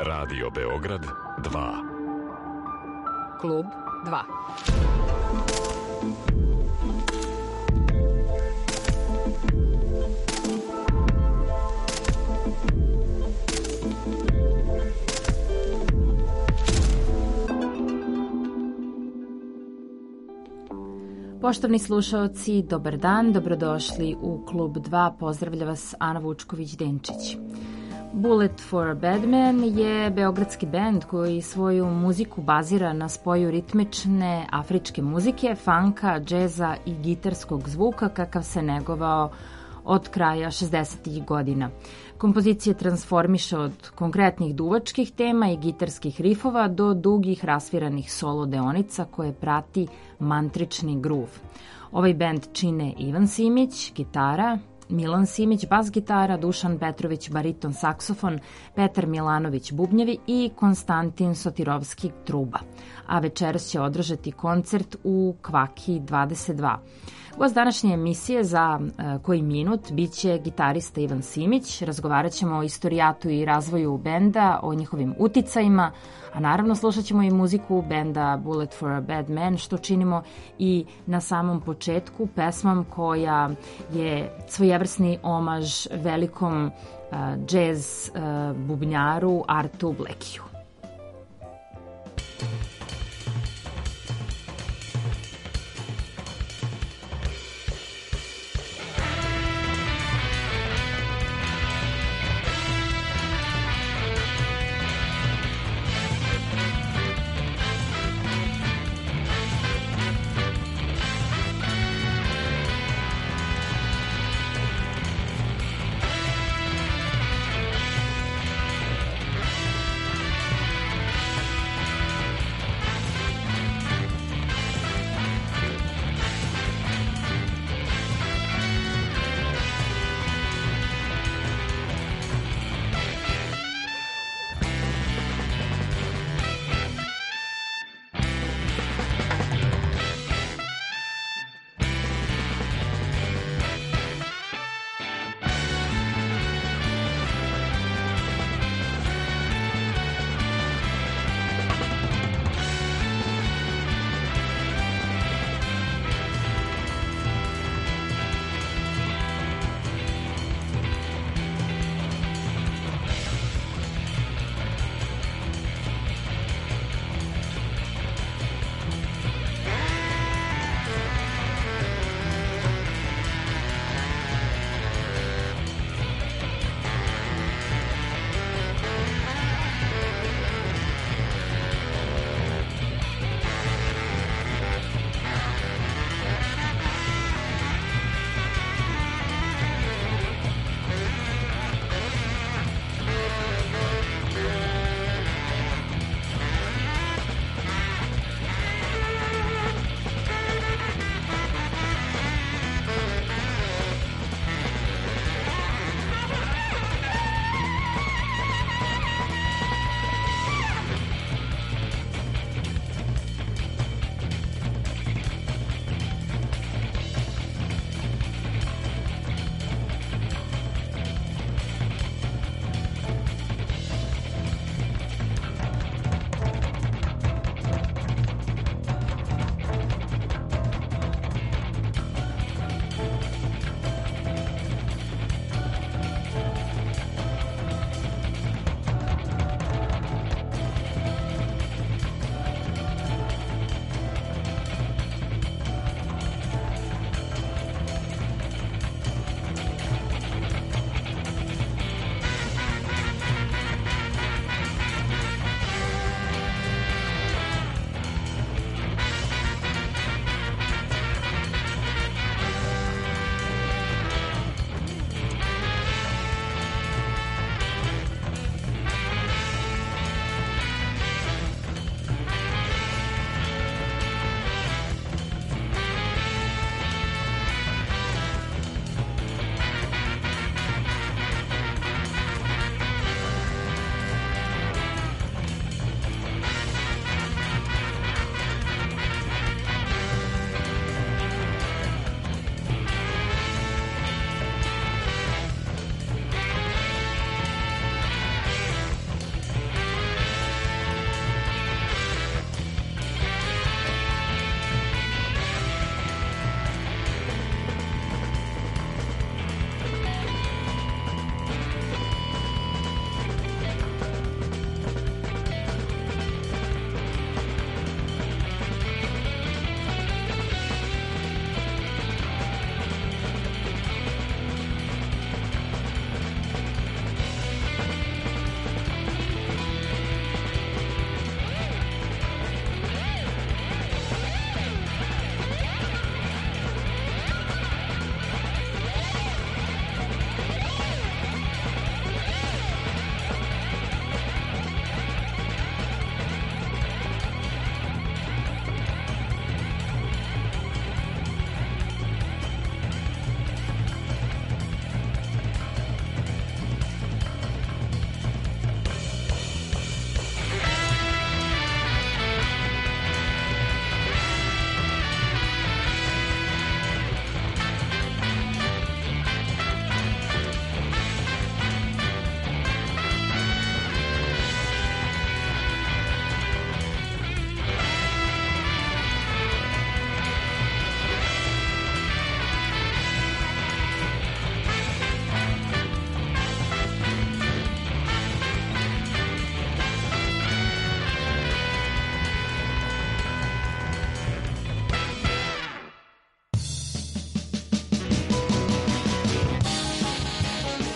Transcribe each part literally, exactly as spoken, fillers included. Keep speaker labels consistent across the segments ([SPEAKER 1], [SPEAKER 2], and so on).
[SPEAKER 1] Radio Beograd dva.
[SPEAKER 2] Klub dva. Poštovni slušaoci, dobar dan, dobrodošli u Klub dva, pozdravlja vas Ana Vučković-Denčić. Bullet for a Bad Man je beogradski bend koji svoju muziku bazira na spoju ritmične afričke muzike, funka, džeza i gitarskog zvuka kakav se negovao od kraja šezdesetih godina. Kompozicije transformiše od konkretnih duvačkih tema i gitarskih rifova do dugih rasviranih solo deonica koje prati mantrični groove. Ovaj bend čine Ivan Simić, gitara, Milan Simić, bas gitara, Dušan Petrović, bariton saksofon, Petar Milanović, bubnjevi i Konstantin Sotirovski, truba. A večeras će održati koncert u Kvaki dvadeset dva. Gost današnje emisije za uh, koji minut biće gitarista Ivan Simić. Razgovarat ćemo o istorijatu i razvoju benda, o njihovim uticajima, a naravno slušat ćemo i muziku benda Bullet for a Bad Man, što činimo i na samom početku pesmom koja je svojevrsni omaž velikom uh, džez uh, bubnjaru Artu Blakiju.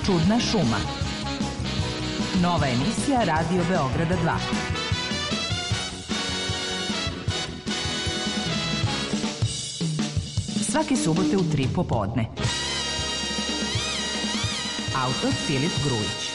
[SPEAKER 3] Čudna šuma. Nova emisija Radio Beograda dva. Svake subote u tri popodne. Autor Filip Grujić.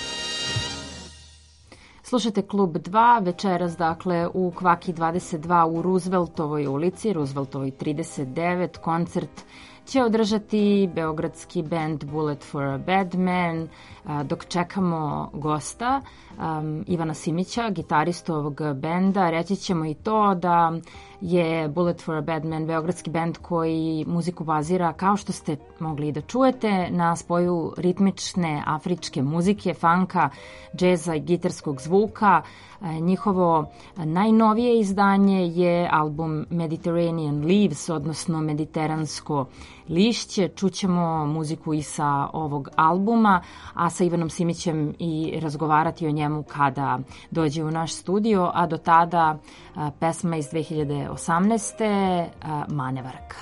[SPEAKER 2] Slušate Klub dva, večeras dakle u Kvaki dvadeset dva u Rooseveltovoj ulici, Rooseveltovoj trideset devet. Koncert će održati beogradski band Bullet for a Bad Man. Dok čekamo gosta, um, Ivana Simića, gitaristu ovog benda, reći ćemo i to da je Bullet for a Bad Man beogradski band koji muziku bazira, kao što ste mogli da čujete, na spoju ritmične afričke muzike, funka, džeza i gitarskog zvuka. Njihovo najnovije izdanje je album Mediterranean Leaves, odnosno Mediteransko lišće. Čućemo muziku i sa ovog albuma, a sa Ivanom Simićem i razgovarati o njemu kada dođe u naš studio, a do tada pesma iz dve hiljade osamnaeste. Manevarka.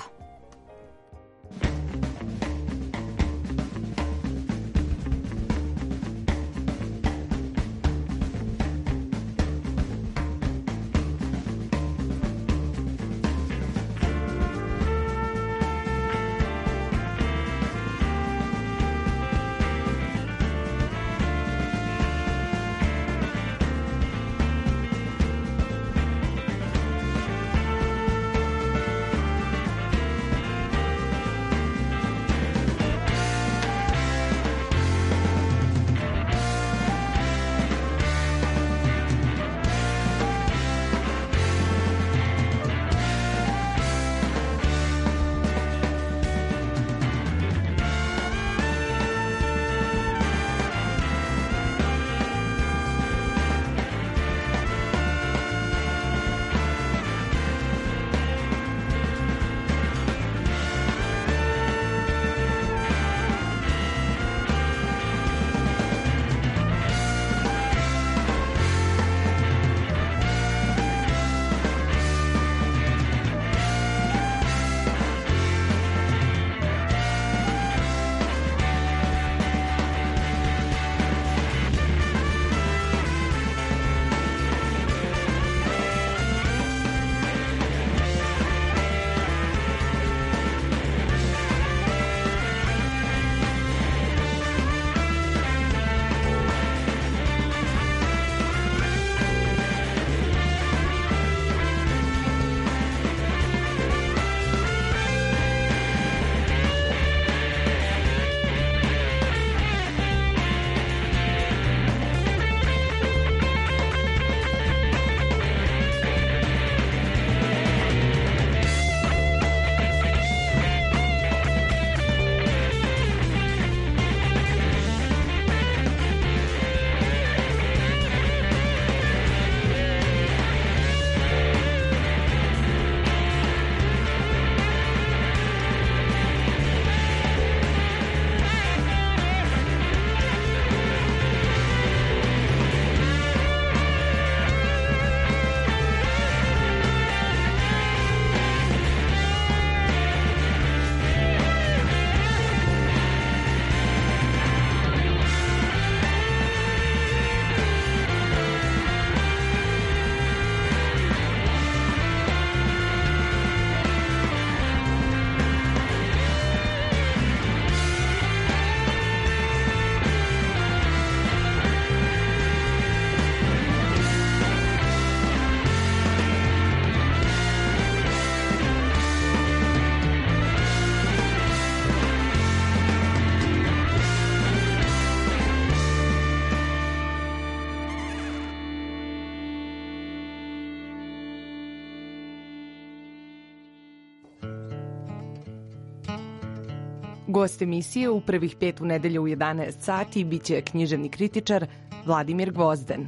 [SPEAKER 3] Gost emisije u prvih pet u nedelju u jedanaest sati biće književni kritičar Vladimir Gvozden.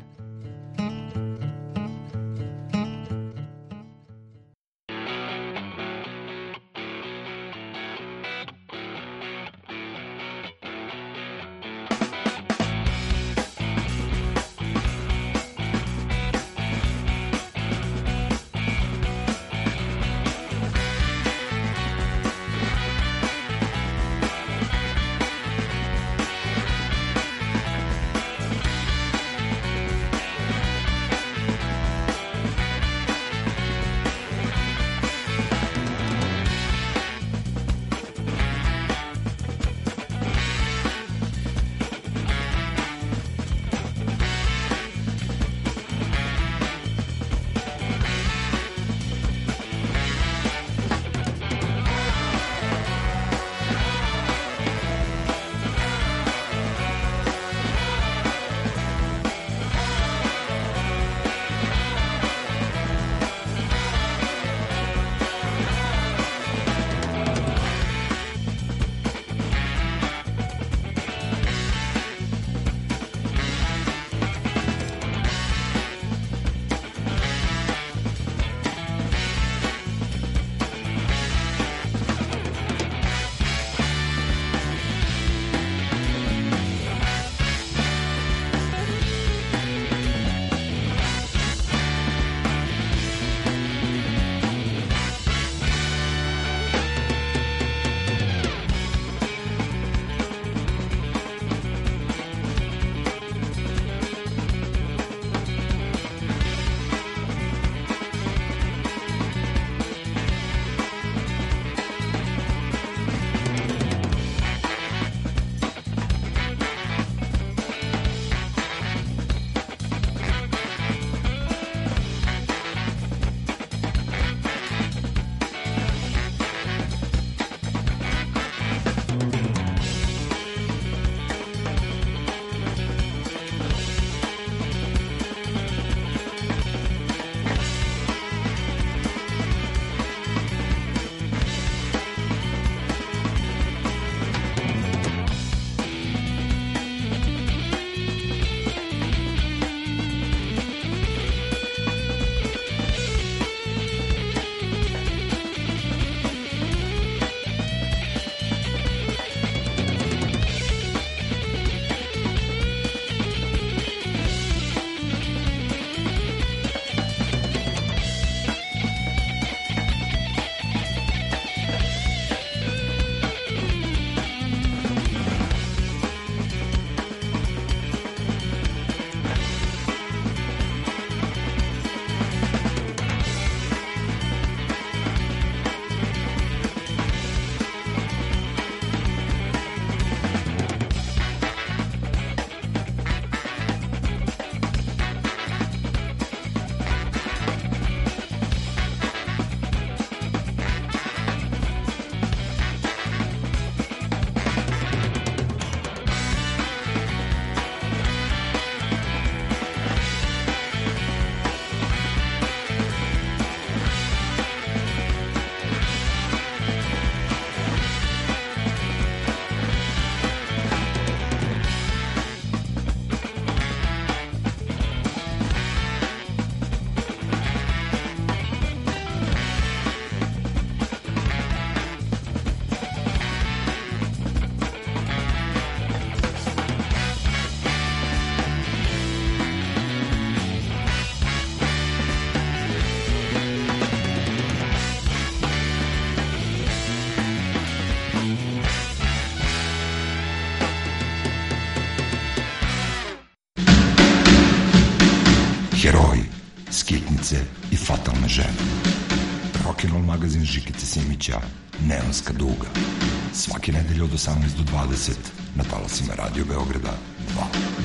[SPEAKER 4] muškarce i fatalne žene. Rock'n'Roll magazin Žikice Simića, Neonska duga. Svake nedelje od osamnaest do dvadeset na talasima Radio Beograda dva.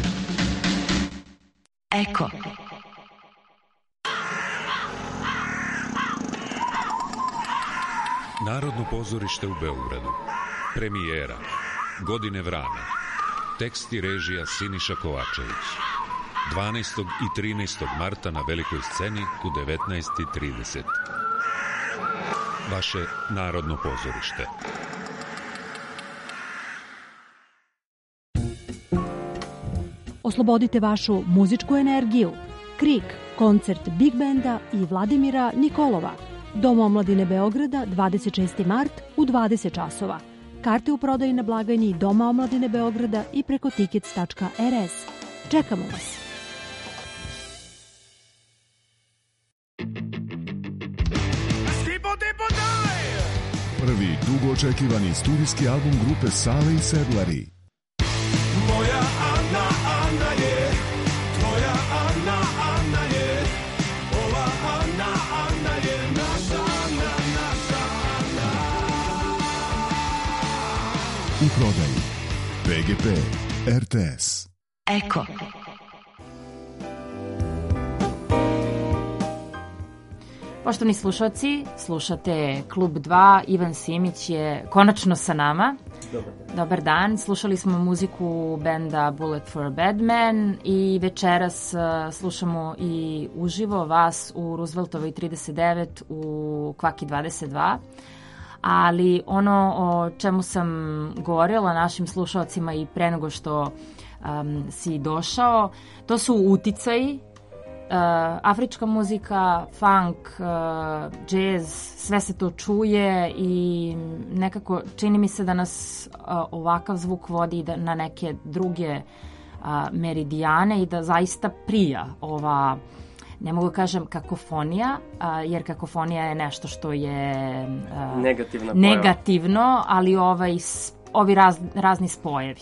[SPEAKER 5] Eko.
[SPEAKER 1] Narodno pozorište u Beogradu. Premijera. Godine vrana. Tekst i režija Siniša Kovačević. dvanaestog i trinaestog marta na velikoj sceni u devetnaest i trideset. Vaše Narodno pozorište.
[SPEAKER 6] Oslobodite vašu muzičku energiju. Krik, koncert Big Benda i Vladimira Nikolova. Dom omladine Beograda, dvadeset šesti mart u dvadeset časova. Karte u prodaji na blagajni Doma omladine Beograda i preko tickets tačka er es. Čekamo vas!
[SPEAKER 7] Prvi dugo očekivani studijski album grupe Sale i Sedlari.
[SPEAKER 8] Moja Ana, Ana je, tvoja Ana, Ana je, ova Ana, Ana je, naša Ana, naša Ana.
[SPEAKER 7] U prodaji be ge pe, er te es.
[SPEAKER 5] Eko.
[SPEAKER 2] Poštovani slušalci, slušate Klub dva, Ivan Simić je konačno sa nama.
[SPEAKER 9] Dobar dan.
[SPEAKER 2] Dobar dan, slušali smo muziku benda Bullet for a Bad Man i večeras uh, slušamo i uživo vas u Rooseveltovoj trideset devet u Kvaki dvadeset dva. Ali ono o čemu sam govorila našim slušalcima i pre nego što um, si došao, to su uticaji. Uh, afrička muzika, funk, uh, džez, sve se to čuje i nekako čini mi se da nas uh, ovakav zvuk vodi da, na neke druge uh, meridijane i da zaista prija ova, ne mogu kažem kakofonija, uh, jer kakofonija je nešto što je uh,
[SPEAKER 9] negativno,
[SPEAKER 2] negativno, ali ovaj, ovi raz, razni spojevi.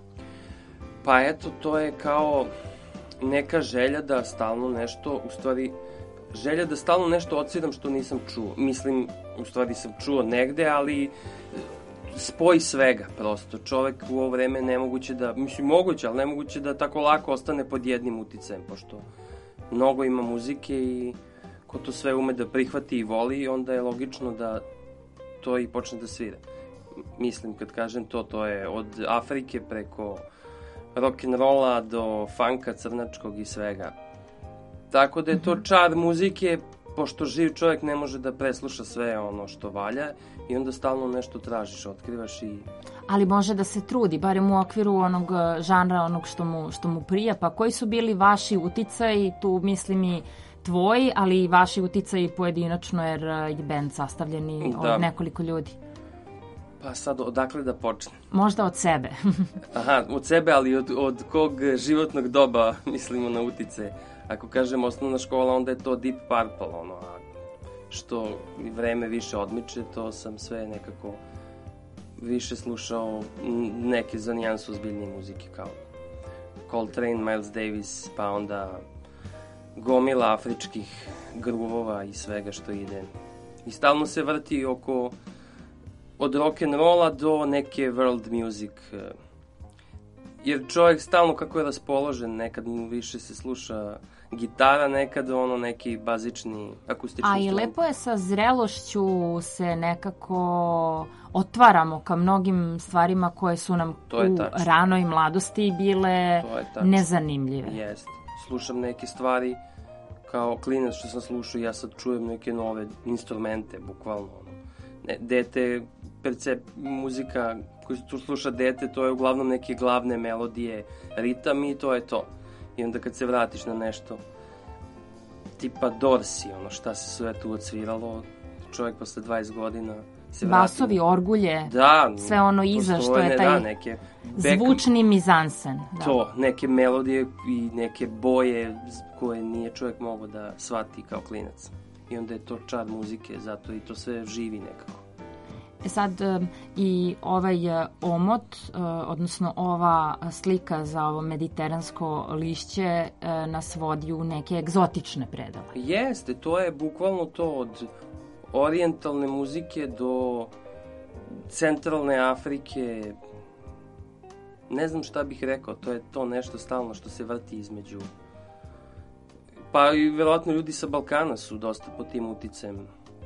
[SPEAKER 9] Pa eto, to je kao neka želja da stalno nešto, u stvari, želja da stalno nešto odsviram što nisam čuo. Mislim, u stvari sam čuo negde, ali spoj svega, prosto. Čovek u ovo vreme nemoguće da, mislim, moguće, ali nemoguće da tako lako ostane pod jednim uticajem, pošto mnogo ima muzike i ko to sve ume da prihvati i voli, onda je logično da to i počne da svira. Mislim, kad kažem to, to je od Afrike preko rock'n'rolla do funka crnačkog i svega. Tako da je to čar muzike, pošto živ čovjek ne može da presluša sve ono što valja i onda stalno nešto tražiš, otkrivaš i...
[SPEAKER 2] Ali može da se trudi, barem u okviru onog žanra, onog što mu, što mu prija. Pa koji su bili vaši uticaji, tu mislim i tvoji, ali i vaši uticaji pojedinačno, jer je band sastavljeni da. od nekoliko ljudi?
[SPEAKER 9] Pa sad, odakle da počne?
[SPEAKER 2] Možda od sebe.
[SPEAKER 9] Aha, od sebe, ali od, od kog životnog doba mislimo na utice. Ako kažem osnovna škola, onda je to Deep Purple, ono, a što vreme više odmiče, to sam sve nekako više slušao neke za nijansu ozbiljnije muzike, kao Coltrane, Miles Davis, pa onda gomila afričkih gruvova i svega što ide. I stalno se vrti oko od rock'n'rolla do neke world music. Jer čovjek stalno kako je raspoložen, nekad mu više se sluša gitara, nekad ono neki bazični akustični.
[SPEAKER 2] A i lepo je sa zrelošću se nekako otvaramo ka mnogim stvarima koje su nam u tačno. ranoj mladosti bile nezanimljive.
[SPEAKER 9] Jeste. Slušam neke stvari kao klinac što sam slušao, ja sad čujem neke nove instrumente, bukvalno. Ne, dete, percep, muzika koju tu sluša dete, to je uglavnom neke glavne melodije, ritam i to je to. I onda kad se vratiš na nešto tipa Dorsi, ono šta se sve tu odsviralo, čovjek posle dvadeset godina se vrati.
[SPEAKER 2] Basovi, orgulje,
[SPEAKER 9] da,
[SPEAKER 2] sve ono iza što je taj da, neke back, zvučni mizansen. Da.
[SPEAKER 9] To, neke melodije i neke boje koje nije čovjek mogao da shvati kao klinac. I onda je to čar muzike, zato i to sve živi nekako.
[SPEAKER 2] E sad um, i ovaj uh, omot, uh, odnosno ova slika za ovo mediteransko lišće uh, nas vodi u neke egzotične predele.
[SPEAKER 9] Jeste, to je bukvalno to od orijentalne muzike do centralne Afrike. Ne znam šta bih rekao, to je to nešto stalno što se vrti između. Pa i verovatno ljudi sa Balkana su dosta pod tim uticajem.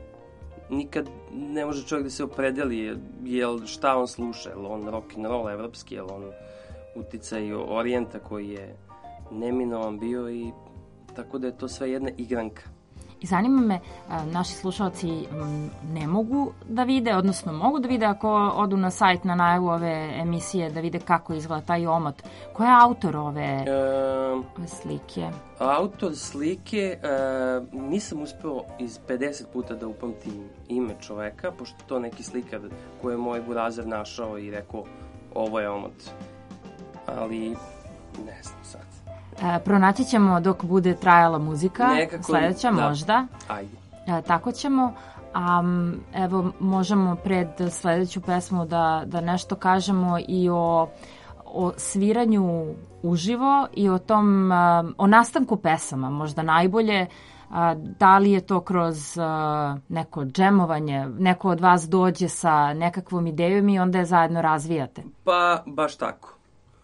[SPEAKER 9] Nikad ne može čovjek da se opredeli jel šta on sluša, jel on rock and roll evropski, jel on uticaj orijenta koji je neminovan bio i tako da je to sve jedna igranka.
[SPEAKER 2] I zanima me, naši slušalci ne mogu da vide, odnosno mogu da vide ako odu na sajt na najavu ove emisije, da vide kako izgleda taj omot. Ko je autor ove e, slike?
[SPEAKER 9] Autor slike, e, nisam uspeo iz pedeset puta da upamtim ime čoveka, pošto to neki slikar koji je moj burazer našao i rekao ovo je omot. Ali ne znam sad.
[SPEAKER 2] E, pronaći ćemo dok bude trajala muzika,
[SPEAKER 9] nekako,
[SPEAKER 2] sledeća
[SPEAKER 9] da.
[SPEAKER 2] Možda.
[SPEAKER 9] Ajde.
[SPEAKER 2] E, tako ćemo. A, evo, možemo pred sledeću pesmu da, da nešto kažemo i o, o sviranju uživo i o tom, o nastanku pesama, možda najbolje. Da li je to kroz neko džemovanje, neko od vas dođe sa nekakvom idejom i onda je zajedno razvijate?
[SPEAKER 9] Pa, baš tako.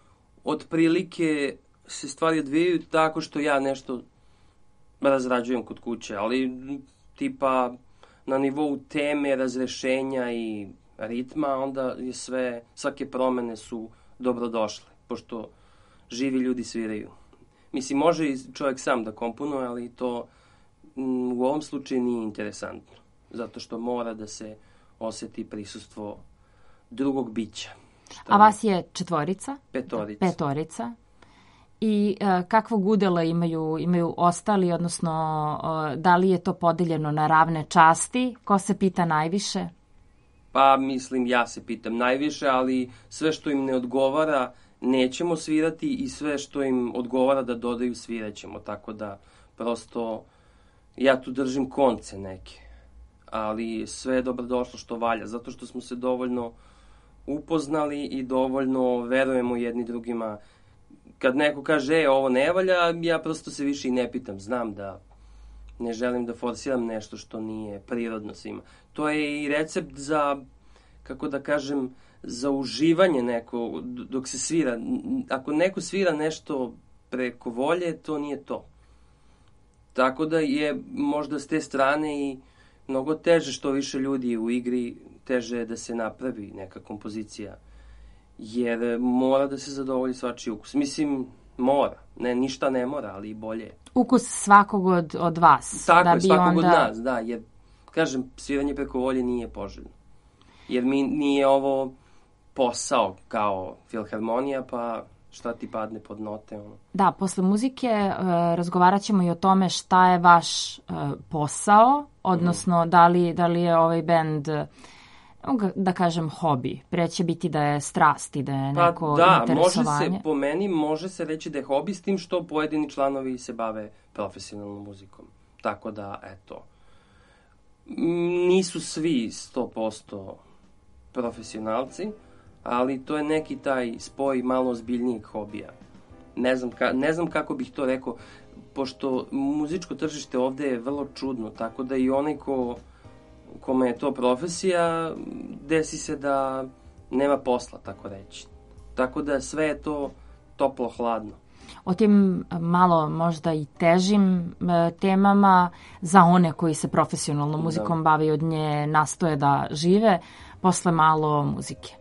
[SPEAKER 9] Otprilike se stvari odvijaju tako što ja nešto razrađujem kod kuće, ali tipa na nivou teme, razrešenja i ritma, onda je sve, svake promene su dobrodošle, pošto živi ljudi sviraju. Mislim, može i čovjek sam da komponuje, ali to m, u ovom slučaju nije interesantno, zato što mora da se oseti prisustvo drugog bića.
[SPEAKER 2] A vas je četvorica?
[SPEAKER 9] Petorica.
[SPEAKER 2] Petorica. I uh, kakvog udela imaju, imaju ostali, odnosno uh, da li je to podeljeno na ravne časti? Ko se pita najviše?
[SPEAKER 9] Pa mislim, ja se pitam najviše, ali sve što im ne odgovara nećemo svirati i sve što im odgovara da dodaju sviraćemo, tako da prosto ja tu držim konce neke, ali sve je dobrodošlo što valja, zato što smo se dovoljno upoznali i dovoljno verujemo jedni drugima. Kad neko kaže, e, ovo ne valja, ja prosto se više i ne pitam. Znam da ne želim da forsiram nešto što nije prirodno svima. To je i recept za, kako da kažem, za uživanje neko, dok se svira. Ako neko svira nešto preko volje, to nije to. Tako da je možda s te strane i mnogo teže što više ljudi u igri, teže je da se napravi neka kompozicija. Jer mora da se zadovolji svačiji ukus. Mislim, mora. Ne, ništa ne mora, ali i bolje.
[SPEAKER 2] Ukus svakog od, od vas.
[SPEAKER 9] Tako
[SPEAKER 2] da
[SPEAKER 9] je,
[SPEAKER 2] bi
[SPEAKER 9] svakog
[SPEAKER 2] onda...
[SPEAKER 9] od nas, da. Jer, kažem, sviranje preko volje nije poželjno. Jer mi nije ovo posao kao filharmonija, pa šta ti padne pod note. Ono.
[SPEAKER 2] Da, posle muzike uh, razgovarat ćemo i o tome šta je vaš uh, posao, odnosno mm. da, li, da li je ovaj bend... da kažem hobi, pre će biti da je strast i da je neko
[SPEAKER 9] pa, da,
[SPEAKER 2] interesovanje.
[SPEAKER 9] Može se, po meni može se reći da je hobi s tim što pojedini članovi se bave profesionalnom muzikom. Tako da, eto, nisu svi sto posto profesionalci, ali to je neki taj spoj malo ozbiljnijeg hobija. Ne znam, ka, ne znam kako bih to rekao, pošto muzičko tržište ovde je vrlo čudno, tako da i onaj ko kome je to profesija, desi se da nema posla, tako reći. Tako da sve je to toplo-hladno.
[SPEAKER 2] O tim malo možda i težim temama za one koji se profesionalno muzikom da. bave i od nje nastoje da žive, posle malo muzike.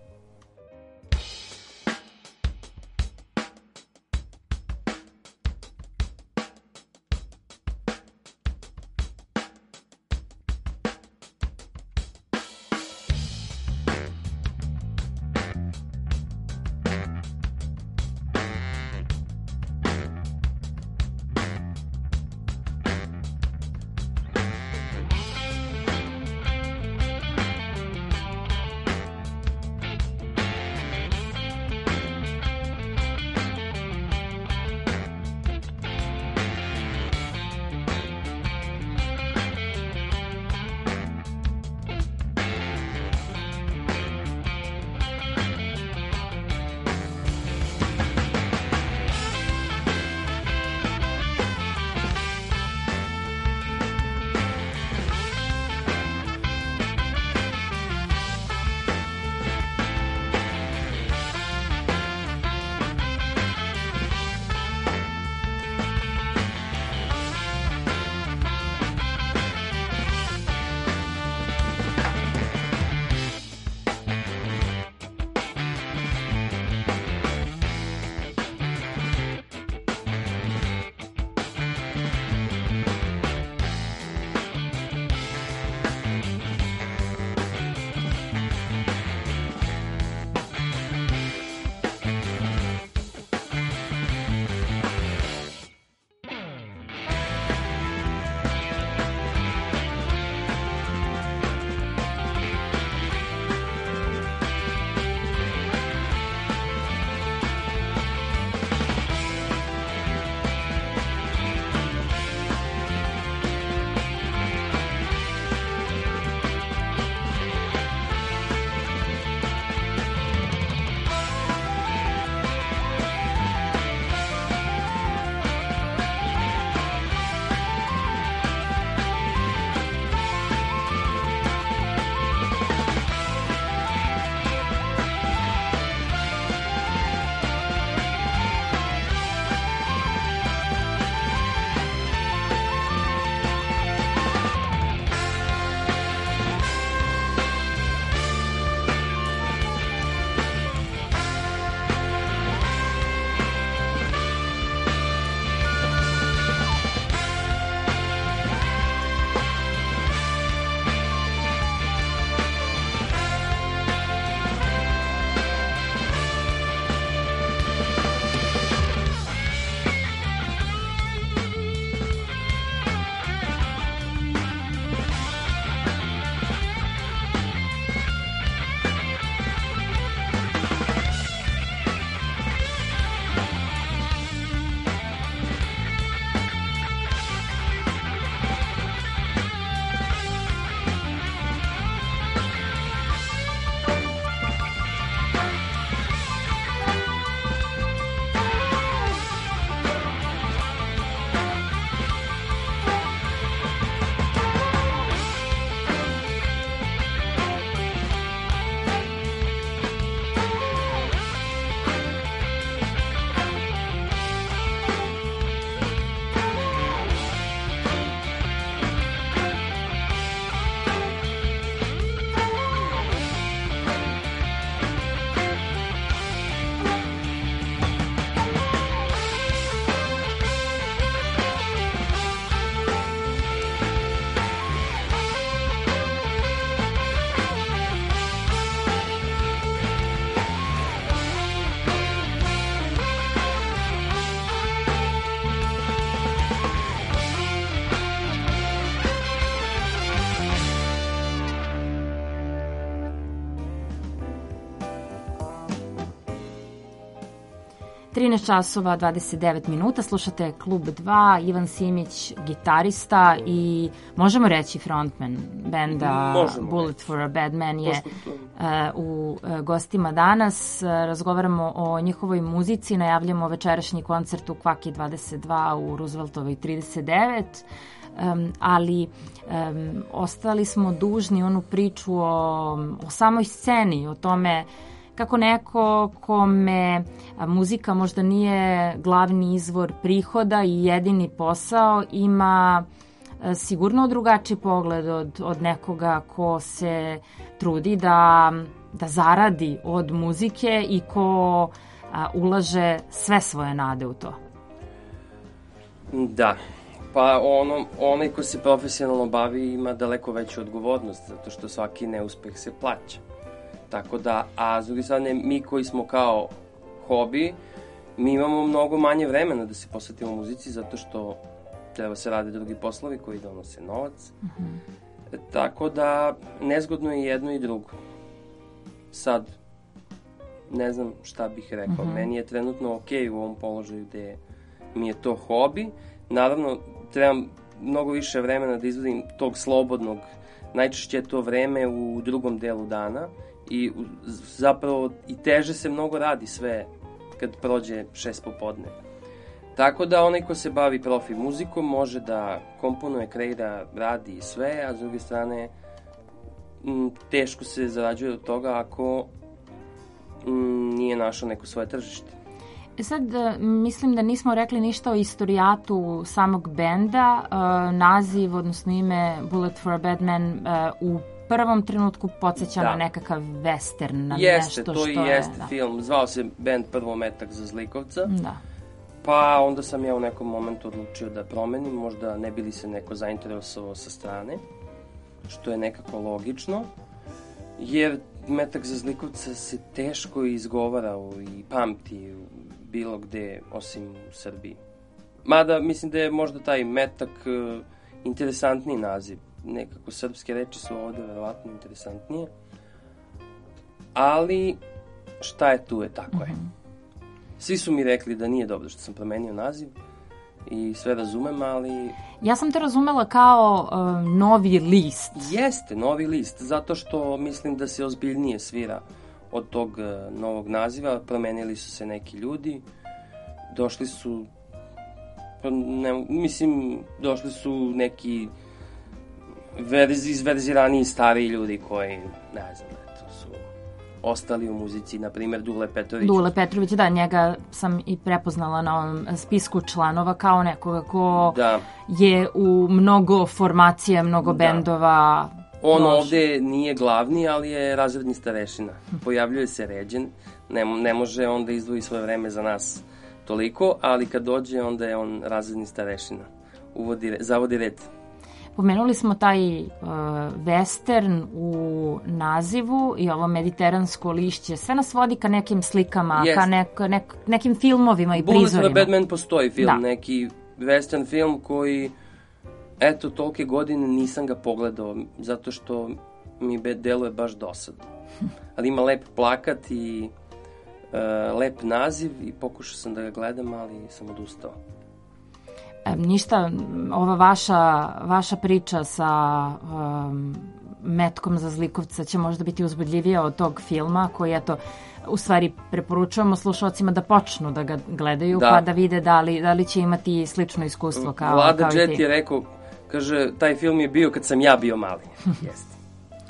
[SPEAKER 2] trinaest časova dvadeset devet minuta, slušate Klub dva, Ivan Simić, gitarista i možemo reći frontman benda
[SPEAKER 9] Možemo
[SPEAKER 2] Bullet
[SPEAKER 9] reći.
[SPEAKER 2] for a Bad Man je
[SPEAKER 9] Pošto to-
[SPEAKER 2] uh, u uh, gostima danas. Uh, razgovaramo o njihovoj muzici, najavljamo večerašnji koncert u Kvaki dvadeset dva u Rooseveltovoj trideset devet. Um, ali um, ostali smo dužni onu priču o, o samoj sceni, o tome kako neko kome a, muzika možda nije glavni izvor prihoda i jedini posao ima a, sigurno drugačiji pogled od, od nekoga ko se trudi da, da zaradi od muzike i ko a, ulaže sve svoje nade u to.
[SPEAKER 9] Da, pa ono, onaj ko se profesionalno bavi ima daleko veću odgovornost, zato što svaki neuspeh se plaća. Tako da, a s druge strane, mi koji smo kao hobi, mi imamo mnogo manje vremena da se posvetimo muzici, zato što treba se rade drugi poslovi koji donose novac.
[SPEAKER 2] Mm-hmm.
[SPEAKER 9] E, tako da, nezgodno je jedno i drugo. Sad, ne znam šta bih rekao.
[SPEAKER 2] Mm-hmm.
[SPEAKER 9] Meni je trenutno okej u ovom položaju gde mi je to hobi. Naravno, trebam mnogo više vremena da izvodim tog slobodnog, najčešće je to vreme u drugom delu dana i u, zapravo i teže se mnogo radi sve kad prođe šest popodne. Tako da onaj ko se bavi profi muzikom može da komponuje, kreira, radi i sve, a s druge strane m, teško se zarađuje od toga ako m, nije našao neko svoje tržište.
[SPEAKER 2] E sad, mislim da nismo rekli ništa o istorijatu samog benda. Uh, naziv, odnosno ime Bullet for a Bad Man uh, u prvom trenutku podsjeća
[SPEAKER 9] Da.
[SPEAKER 2] na nekakav western, na
[SPEAKER 9] Jeste,
[SPEAKER 2] nešto
[SPEAKER 9] to
[SPEAKER 2] što
[SPEAKER 9] i
[SPEAKER 2] je...
[SPEAKER 9] jeste
[SPEAKER 2] da.
[SPEAKER 9] film. Zvao se band prvo Metak za zlikovca.
[SPEAKER 2] Da.
[SPEAKER 9] Pa onda sam ja u nekom momentu odlučio da promenim, možda ne bi li se neko zainteresovao sa strane, što je nekako logično, jer Metak za zlikovca se teško izgovara i pamti bilo gde, osim u Srbiji. Mada mislim da je možda taj Metak uh, interesantniji naziv. Nekako srpske reči su ovde verovatno interesantnije. Ali šta je tu je, tako je.
[SPEAKER 2] Mm-hmm.
[SPEAKER 9] Svi su mi rekli da nije dobro što sam promenio naziv i sve razumem, ali...
[SPEAKER 2] Ja sam to razumela kao uh, novi list.
[SPEAKER 9] Jeste, novi list, zato što mislim da se ozbiljnije svira od tog uh, novog naziva. Promenili su se neki ljudi, došli su... Pa ne, mislim, došli su neki verzi, izverziraniji stariji ljudi koji, ne znam, eto, su ostali u muzici, na primjer Dule Petrović.
[SPEAKER 2] Dule Petrović, da, njega sam i prepoznala na ovom spisku članova kao nekoga ko
[SPEAKER 9] Da.
[SPEAKER 2] je u mnogo formacija, mnogo
[SPEAKER 9] Da.
[SPEAKER 2] bendova.
[SPEAKER 9] On
[SPEAKER 2] došao.
[SPEAKER 9] ovde nije glavni, ali je razredni starešina. Pojavljuje se ređen, ne, ne može on da izdvoji svoje vreme za nas toliko, ali kad dođe, onda je on razredni starešina. Uvodi, zavodi red.
[SPEAKER 2] Pomenuli smo taj uh, western u nazivu i ovo mediteransko lišće. Sve nas vodi ka nekim slikama,
[SPEAKER 9] Jest.
[SPEAKER 2] ka nek, nek, nekim filmovima i
[SPEAKER 9] Bullet for a
[SPEAKER 2] prizorima.
[SPEAKER 9] Bad Man postoji film,
[SPEAKER 2] Da.
[SPEAKER 9] neki western film koji, eto, tolike godine nisam ga pogledao, zato što mi be, deluje baš dosadno. Ali ima lep plakat i uh, lep naziv i pokušao sam da ga gledam, ali sam odustao.
[SPEAKER 2] E, ništa, ova vaša, vaša priča sa um, Metkom za zlikovca će možda biti uzbudljivija od tog filma koji, eto, u stvari preporučujemo slušalcima da počnu da ga gledaju,
[SPEAKER 9] Da.
[SPEAKER 2] pa da vide da li, da li će imati slično iskustvo kao,
[SPEAKER 9] Vlada
[SPEAKER 2] kao i
[SPEAKER 9] Jet
[SPEAKER 2] ti.
[SPEAKER 9] je rekao, kaže, taj film je bio kad sam ja bio mali. Jeste.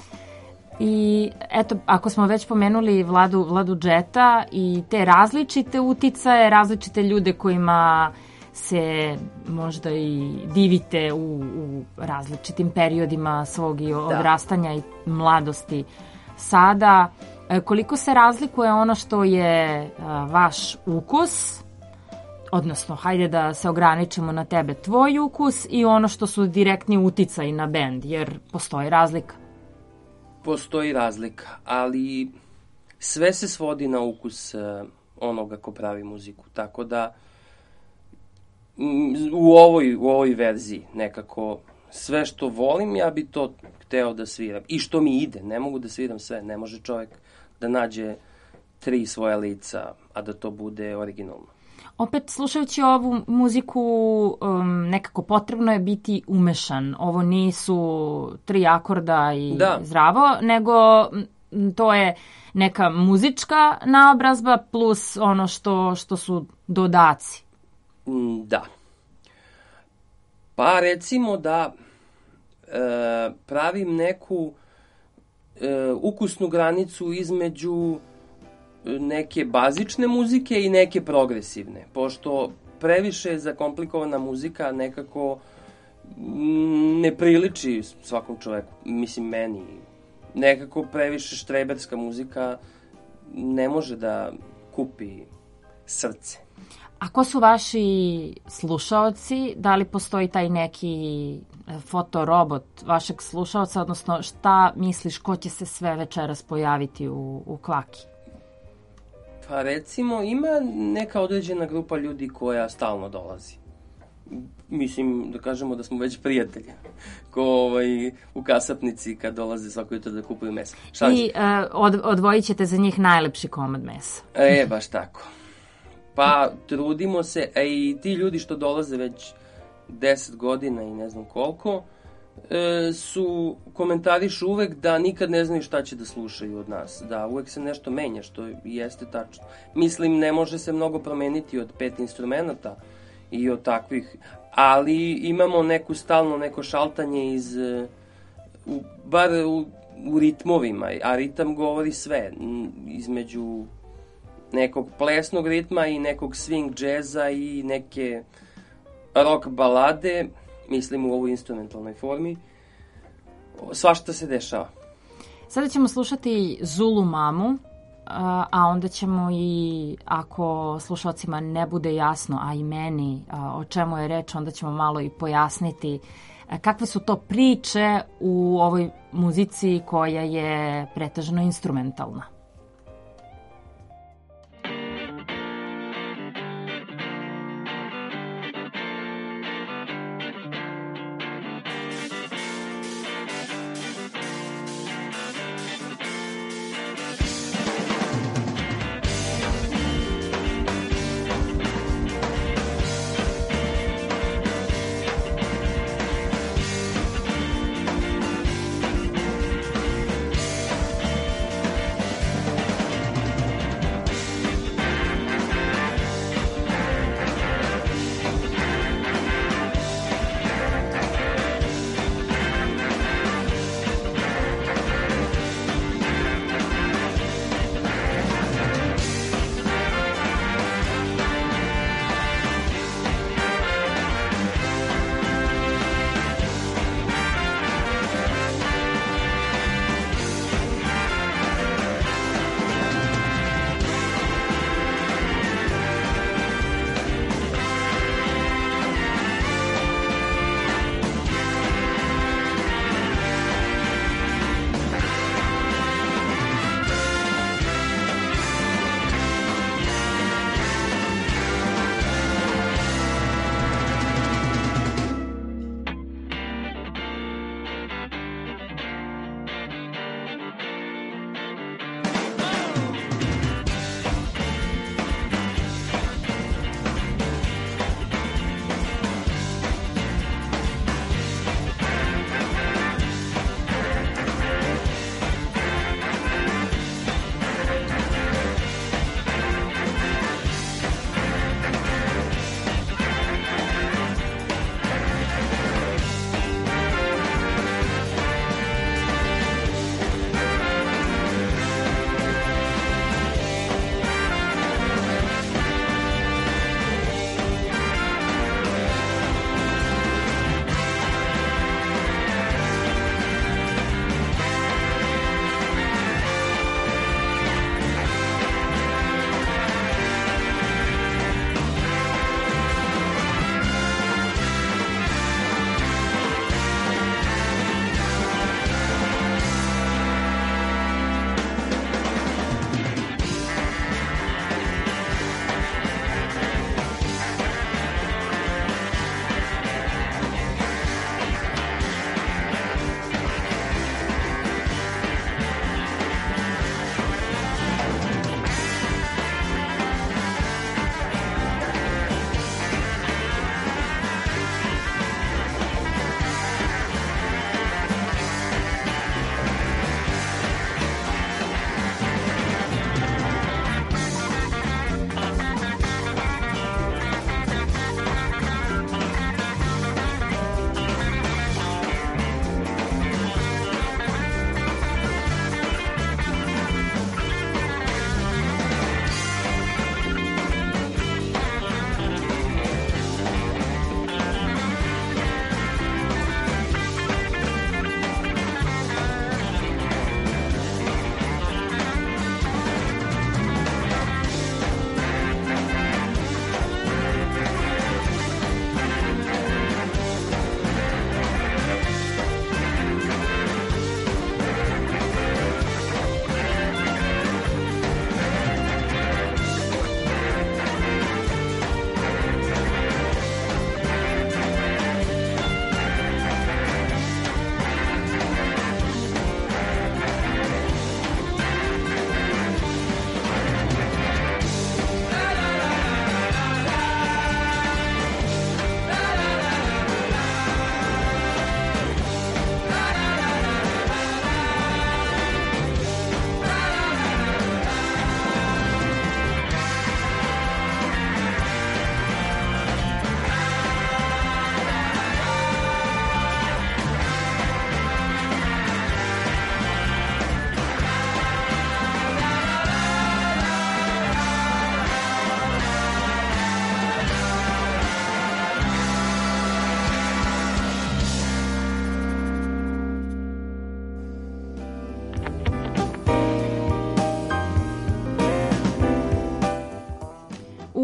[SPEAKER 2] I eto, ako smo već pomenuli Vladu, Vladu Jeta i te različite uticaje, različite ljude kojima se možda i divite u, u različitim periodima svog i odrastanja i mladosti sada, e, koliko se razlikuje ono što je a, vaš ukus, odnosno, hajde da se ograničimo na tebe, tvoj ukus i ono što su direktni uticaji na bend, jer postoji razlika.
[SPEAKER 9] Postoji razlika, ali sve se svodi na ukus uh, onoga ko pravi muziku, tako da m, u ovoj, u ovoj verziji nekako sve što volim ja bi to hteo da sviram i što mi ide, ne mogu da sviram sve, ne može čovek da nađe tri svoja lica, a da to bude originalno.
[SPEAKER 2] Opet, slušajući ovu muziku, um, nekako potrebno je biti umešan. Ovo nisu tri akorda i
[SPEAKER 9] da.
[SPEAKER 2] zdravo, nego to je neka muzička naobrazba plus ono što, što su dodaci.
[SPEAKER 9] Da. Pa recimo da e, pravim neku e, ukusnu granicu između neke bazične muzike i neke progresivne, pošto previše zakomplikovana muzika nekako ne priliči svakom čoveku, mislim meni. Nekako previše štreberska muzika ne može da kupi srce.
[SPEAKER 2] A ko su vaši slušaoci? Da li postoji taj neki fotorobot vašeg slušaoca, odnosno šta misliš ko će se sve večeras pojaviti u, u Kvaki?
[SPEAKER 9] Pa recimo ima neka određena grupa ljudi koja stalno dolazi. Mislim da kažemo da smo već prijatelji. Ko ovaj, u kasapnici kad dolaze svako jutro da kupuju meso. Šalim
[SPEAKER 2] I uh, od, odvojit ćete za njih najlepši komad mesa.
[SPEAKER 9] E, baš tako. Pa trudimo se, a i ti ljudi što dolaze već deset godina i ne znam koliko, e, su komentarišu uvek da nikad ne znaju šta će da slušaju od nas. Da uvek se nešto menja, što jeste tačno. Mislim, ne može se mnogo promeniti od pet instrumenta i od takvih, ali imamo neku stalno neko šaltanje iz, u, bar u, u ritmovima, a ritam govori sve, između nekog plesnog ritma i nekog swing džeza i neke rock balade, mislim u ovoj instrumentalnoj formi, svašta se dešava.
[SPEAKER 2] Sada ćemo slušati Zulu Mamu, a onda ćemo i, ako slušalcima ne bude jasno, a i meni o čemu je reč, onda ćemo malo i pojasniti kakve su to priče u ovoj muzici koja je pretežno instrumentalna.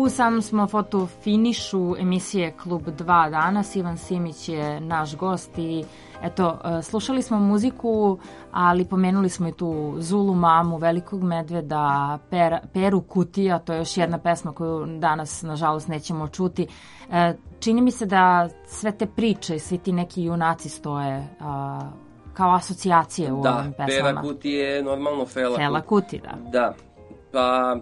[SPEAKER 2] U samom smo fotofinišu emisije Klub dva danas. Ivan Simić je naš gost i eto, slušali smo muziku, ali pomenuli smo i tu Zulu mamu, Velikog medveda, per, Peru Kutija, to je još jedna pesma koju danas, nažalost, nećemo čuti. Čini mi se da sve te priče i svi ti neki junaci stoje a, kao asocijacije u
[SPEAKER 9] da,
[SPEAKER 2] ovim pesmama.
[SPEAKER 9] Da, Pera Kuti je normalno Fela,
[SPEAKER 2] Fela Kuti, da.
[SPEAKER 9] Da, pa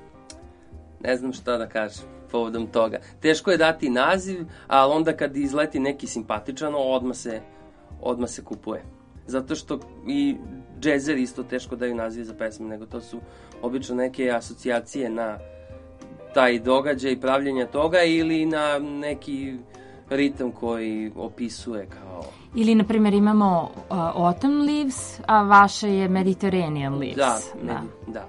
[SPEAKER 9] ne znam šta da kažem povodom toga. Teško je dati naziv, ali onda kad izleti neki simpatičan, odmah se, odmah se kupuje. Zato što i džezeri isto teško daju naziv za pesme, nego to su obično neke asocijacije na taj događaj, pravljenja toga ili na neki ritam koji opisuje kao...
[SPEAKER 2] Ili, na primjer, imamo uh, Autumn Leaves, a vaše je Mediterranean Leaves.
[SPEAKER 9] Da, da. da.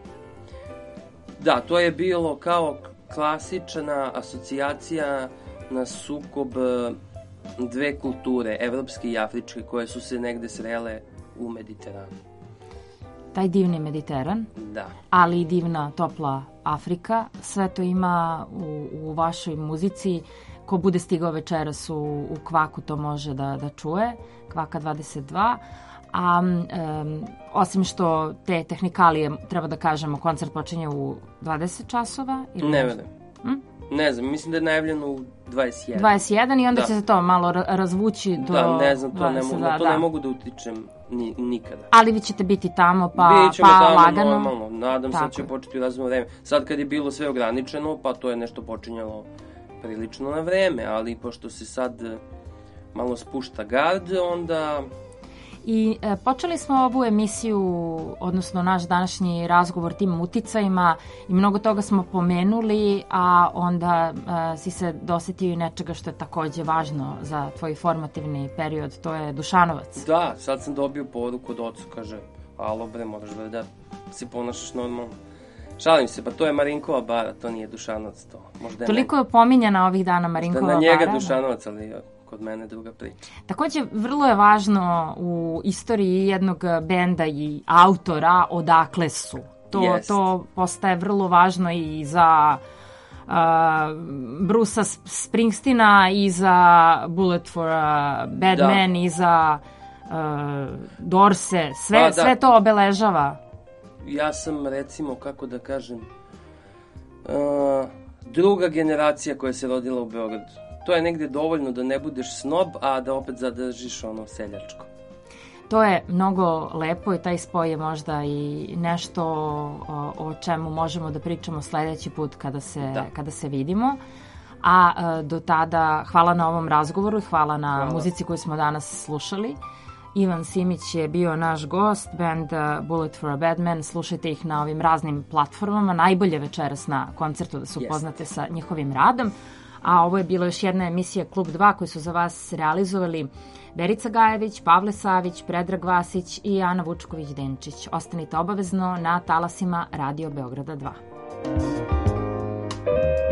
[SPEAKER 9] Da, to je bilo kao klasična asocijacija na sukob dve kulture, evropske i afričke, koje su se negde srele u Mediteranu.
[SPEAKER 2] Taj divni Mediteran,
[SPEAKER 9] da.
[SPEAKER 2] Ali i divna topla Afrika, sve to ima u, u vašoj muzici. Ko bude stigao večeras u, u Kvaku, to može da, da čuje, Kvaka dvadeset dva. A um, osim što te tehnikalije, treba da kažemo, koncert počinje u dvadeset časova? Ili
[SPEAKER 9] ne vedem. Hm? Ne znam, mislim da je najavljeno u dvadeset jedan.
[SPEAKER 2] dvadeset jedan i onda da. će se to malo razvući do...
[SPEAKER 9] Da, ne znam, to, ne mogu,
[SPEAKER 2] da,
[SPEAKER 9] to
[SPEAKER 2] da.
[SPEAKER 9] ne mogu da utičem ni, nikada.
[SPEAKER 2] Ali vi ćete biti tamo, pa,
[SPEAKER 9] Bićemo
[SPEAKER 2] pa
[SPEAKER 9] tamo,
[SPEAKER 2] lagano.
[SPEAKER 9] Normalno, nadam se da će početi u razno vreme. Sad kad je bilo sve ograničeno, pa to je nešto počinjalo prilično na vreme, ali pošto se sad malo spušta gard, onda...
[SPEAKER 2] I e, počeli smo ovu emisiju, odnosno naš današnji razgovor tim uticajima i mnogo toga smo pomenuli, a onda e, si se dosetio i nečega što je takođe važno za tvoj formativni period, to je Dušanovac.
[SPEAKER 9] Da, sad sam dobio poruku od ocu, kaže, alo bre, moraš bre da se ponašaš normalno. Šalim se, pa to je Marinkova bara, to nije Dušanovac, to možda je...
[SPEAKER 2] Toliko je pominjana ovih dana Marinkova bara.
[SPEAKER 9] Na njega bara, Dušanovac, ali kod mene druga priča.
[SPEAKER 2] Takođe, vrlo je važno u istoriji jednog benda i autora odakle su. To, to postaje vrlo važno i za uh, Brusa Springsteena i za Bullet for a Bad da. Man i za uh, Dorse. Sve, pa, da. sve to obeležava.
[SPEAKER 9] Ja sam, recimo, kako da kažem, uh, druga generacija koja se rodila u Beogradu. To je negde dovoljno da ne budeš snob, a da opet zadržiš ono seljačko.
[SPEAKER 2] To je mnogo lepo i taj spoj je možda i nešto o, o čemu možemo da pričamo sledeći put kada se, da. kada se vidimo. A, a do tada hvala na ovom razgovoru i hvala na hvala. muzici koju smo danas slušali. Ivan Simić je bio naš gost, band Bullet for a Bad Man. Slušajte ih na ovim raznim platformama. Najbolje večeras na koncertu da se upoznate yes. sa njihovim radom. A ovo je bila još jedna emisija Klub dva koju su za vas realizovali Verica Gajević, Pavle Savić, Predrag Vasić i Ana Vučković-Denčić. Ostanite obavezno na talasima Radio Beograda dva.